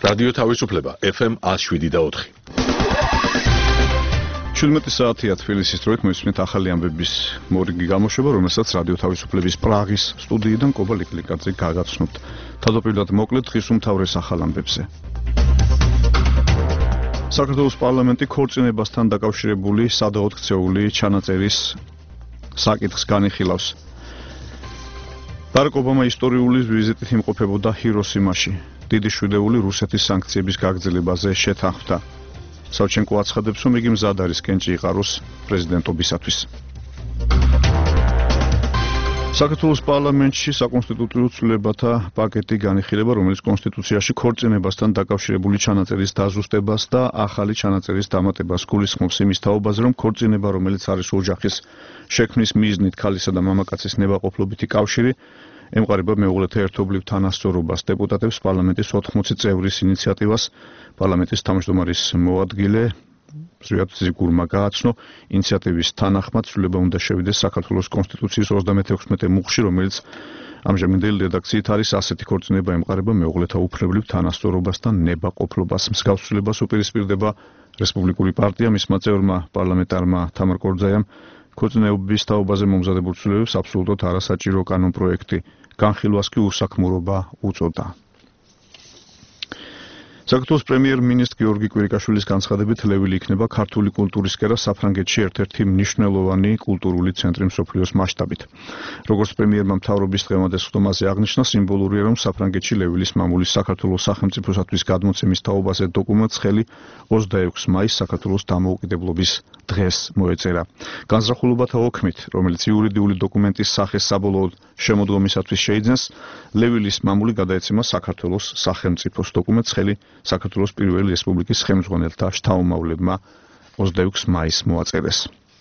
რადიო თავისუფლება FM 107.4. 17 საათია თბილისის დროით მოისმენთ ახალი ამბების მორიგი გამოშვება, რომელსაც რადიო თავისუფლების პრაღის სტუდიიდან კობა ლიკლიკაძე გაგაცნობთ. თავდაპირველად მოკლედ დღის უმთავრეს ახალ ამბებზე. საქართველოს პარლამენტი ქორწინებასთან დაკავშირებული სადავოდ ქცეული ჩანაწერის საკითხს განიხილავს. ბარაკ ობამა ისტორიული ვიზიტით იმყოფებოდა ჰიროსიმაში. დიდი შვიდეული რუსეთის სანქციების გაგრძელებაზე შეთანხმდა. სავჩენკო აცხადებს, რომ იგი მზად არის კენჭი იყაროს პრეზიდენტობისათვის. საქართველოს პარლამენტში საკონსტიტუციო ცვლილებათა პაკეტი განიხილება, რომელიც კონსტიტუციაში ქორწინებასთან დაკავშირებული ჩანაწერის დაზუსტებას და ახალი ჩანაწერის დამატებას გულისხმობს იმის თაობაზე, რომ ქორწინება, რომელიც არის ოჯახის შექმნის მიზნით ქალისა და მამაკაცის ნებაყოფლობითი კავშირი, ემყარება მეუღლეთა ერთობლივ თანასწორობას. დეპუტატებს პარლამენტის 80 წევრის ინიციატივას პარლამენტის თავმჯდომარის მოადგილე ზვიად ზიგურმა გააცნო. ინიციატივის თანახმად ცვლილება უნდა შევიდეს საქართველოს კონსტიტუციის 36 მუხლში, რომელიც ამჟამინდელი რედაქციით არის ასეთი ქორწინება ემყარება მეუღლეთა უფლებრივ თანასწორობას და ნებაყოფლობას. მსგავს ცვლილებას უპირისპირდება რესპუბლიკური პარტია, მისმა წევრმა პარლამენტარმა თამარ კორძაიამ ქორწინების თაობაზე მომზადებულ ცვლილებებს აბსოლუტურად არასაჭირო კანონპროექტი განხილვას კი უსაქმურობა უწოდა. საქართველოს პრემიერ-მინისტრ გიორგი კვირიკაშვილის განცხადებით ლევილი იქნება ქართული კულტურის კერა საფრანგეთში ერთ-ერთი მნიშვნელოვანი კულტურული ცენტრი მსოფლიოს მასშტაბით. როგორც პრემიერმა მთავრობის დღევანდელ ხდომაზე აღნიშნა, სიმბოლურია, რომ საფრანგეთში ლევილის მამულის საქართველოს სახელმწიფოსათვის გადმოცემის თაობაზე დოკუმენტს ხელი 26 მაისს საქართველოს დამოუკიდებლობის დღეს მოეწერა. განზრახულობათა ოქმით, რომელიც იურიდიული დოკუმენტის სახეს საბოლოოდ შემოდგომისათვის შეიძენს, ლევილის მამული გადაეცემა საქართველოს სახელმწიფოს დოკუმენტს ხელი საქართველოს პირველი რესპუბლიკის ხელმძღვანელთა შთაომავლებმა 26 მაისს მოაწერეს.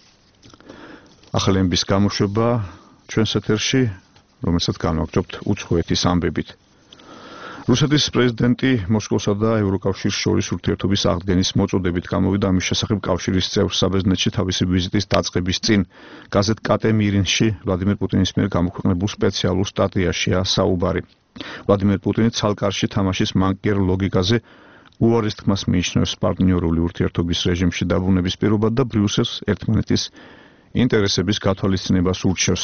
ახალი ამბების გამოშვება ჩვენს ეთერში, რომელსაც განვაგრძობთ უცხოეთის ამბებით. რუსეთის პრეზიდენტი მოსკოვსა და ევროკავშირს შორის ურთიერთობის აღდგენის მოწოდებით გამოვიდა. ამის შესახებ კავშირის წევრ საბერძნეთში თავისი ვიზიტის დაწყების წინ გაზეთ კატე მირინში ვლადიმერ პუტინის მიერ გამოქვეყნებულ სპეციალურ სტატიაშია საუბარი. ვლადიმერ პუტინი ცალკარში თამაშის მანკიერ ლოგიკაზე უარის თქმას მიიჩნევს პარტნიორული ურთიერთობის რეჟიმში დაბრუნების პირობად და ბრიუსელს ერთმანეთის ინტერესების გათვალისწინებას ურჩევს.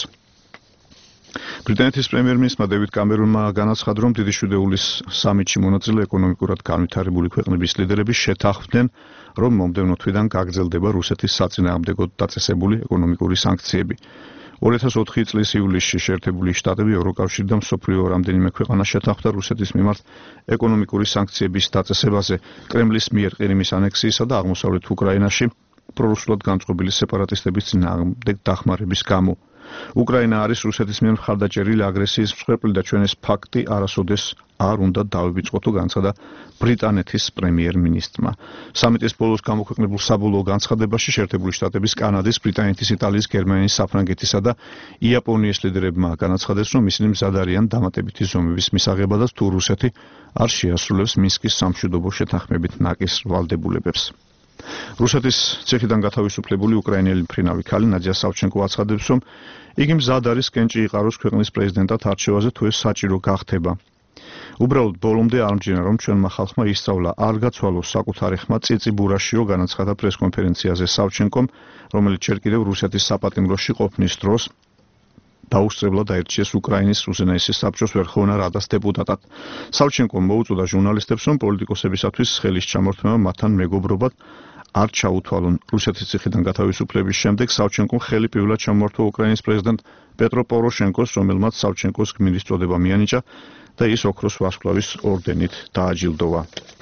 ბრიტანეთის პრემიერ-მინისტრმა დევიდ კამერონმა განაცხადა, რომ დიდი შვიდეულის სამიტში მონაწილე ეკონომიკურად განვითარებული ქვეყნების ლიდერები შეთანხმდნენ, რომ მომდევნო თვიდან გაგრძელდება რუსეთის საწინააღმდეგოდ დაწესებული ეკონომიკური სანქციები. 2004 წლის ივლისში შეერთებული შტატები, ევროკავშირი და მსოფლიო რამდენიმე ქვეყანა შეთანხმდა რუსეთის მიმართ ეკონომიკური სანქციების დაწესებაზე კრემლის მიერ ყირიმის ანექსიისა და აღმოსავლეთ უკრაინაში პრორუსულად განწყობილი სეპარატისტების წინააღმდეგ დახმარების გამო. უკრაინა არის რუსეთის მიერ მხარდაჭერილი აგრესიის მსხვერპლი და ჩვენ ეს ფაქტი არასოდეს არ უნდა დავივიწყოთ, განცხადა ბრიტანეთის პრემიერ-მინისტრმა. სამიტის ბოლოს გამოქვეყნებულ საბოლოო განცხადებაში შეერთებული შტატების, კანადის, ბრიტანეთის, იტალიის, გერმანიის, საფრანგეთისა და იაპონიის ლიდერებმა განაცხადეს, რომ ისინი მზად არიან დამატებითი ზომების მისაღებადაც თუ რუსეთი არ შეასრულებს მინსკის სამშვიდობო შეთანხმებით ნაკის ვალდებულებებს. რუსეთის ციხიდან გათავისუფლებული უკრაინელი მფრინავი ქალი ნადია სავჩენკო აცხადებს, რომ იგი მზად არის კენჭი იყაროს ქვეყნის პრეზიდენტად არჩევაზე თუ ეს საჭირო გახდება. უბრალოდ ბოლომდე არ მჯერა, რომ ჩვენმა ხალხმა ისწავლა არ გაცვალოს საკუთარი ხმა წიწიბურაშიო, განაცხადა პრესკონფერენციაზე სავჩენკომ, რომელიც ჯერ კიდევ რუსეთის საპატიმროში ყოფნის დროს დაუსწრებლად აირჩიეს უკრაინის უზენაესი საბჭოს ვერხოვნა რადას დეპუტატად. სავჩენკომ მოუწოდა ჟურნალისტებს, რომ პოლიტიკოსებისათვის ხელის ჩამორთმევა მათთან მეგობრობად არ ჩაუთვალონ. რუსეთის ციხიდან გათავისუფლების შემდეგ სავჩენკომ ხელი პირველად ჩამოართვა უკრაინის პრეზიდენტ პეტრო პოროშენკოს, რომელმაც სავჩენკოს გმირის წოდება მიანიჭა და ის ოქროს ვარსკვლავის ორდენით დააჯილდოვა.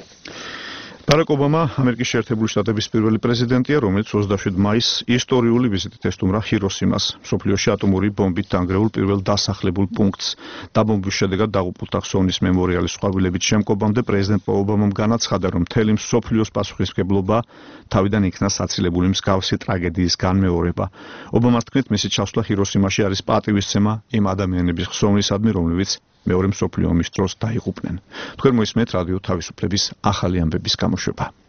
ბარაკ ობამა ამერიკის შეერთებული შტატების პირველი პრეზიდენტია, რომელიც 27 მაისს ისტორიული ვიზიტით ესტუმრა ჰიროსიმას, მსოფლიოში ატომური ბომბით დანგრეულ პირველ დასახლებულ პუნქტს. დაბომბვის შედეგად დაღუპულთა ხსოვნის მემორიალის ყვავილებით შემკობამდე პრეზიდენტ ობამამ განაცხადა, რომ მთელი მსოფლიოს პასუხისმგებლობა თავიდან იქნა საცილებული მსგავსი ტრაგედიის განმეორება. ობამას თქმით, მისი ჩასვლა ჰიროსიმაში არის პატივისცემა იმ ადამიანების ხსოვნისადმი, რომლებიც მეორე მსოფლიო ომის დროს დაიღუპნენ. თქვენ მოისმენთ რადიო თავისუფლების ახალი ამბების გამოშვება.